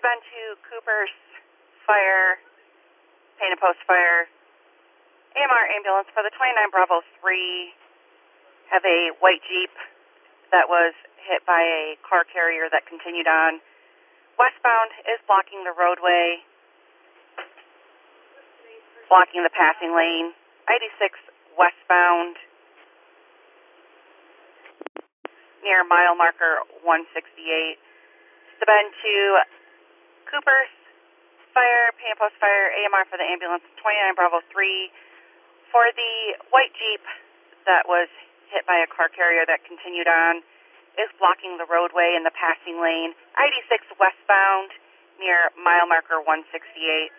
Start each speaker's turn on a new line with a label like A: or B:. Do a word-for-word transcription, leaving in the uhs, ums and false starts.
A: been to Cooper's Fire, Painted Post Fire, A M R ambulance for the twenty-nine Bravo three. Have a white Jeep that was hit by a car carrier that continued on. Westbound is blocking the roadway, blocking the passing lane. eighty-six westbound near mile marker one sixty-eight. It's been to Cooper's Fire, Painted Post Fire, A M R for the ambulance, twenty-nine Bravo three. For the white Jeep that was hit by a car carrier that continued on, is blocking the roadway in the passing lane. eighty-six westbound near mile marker one sixty-eight.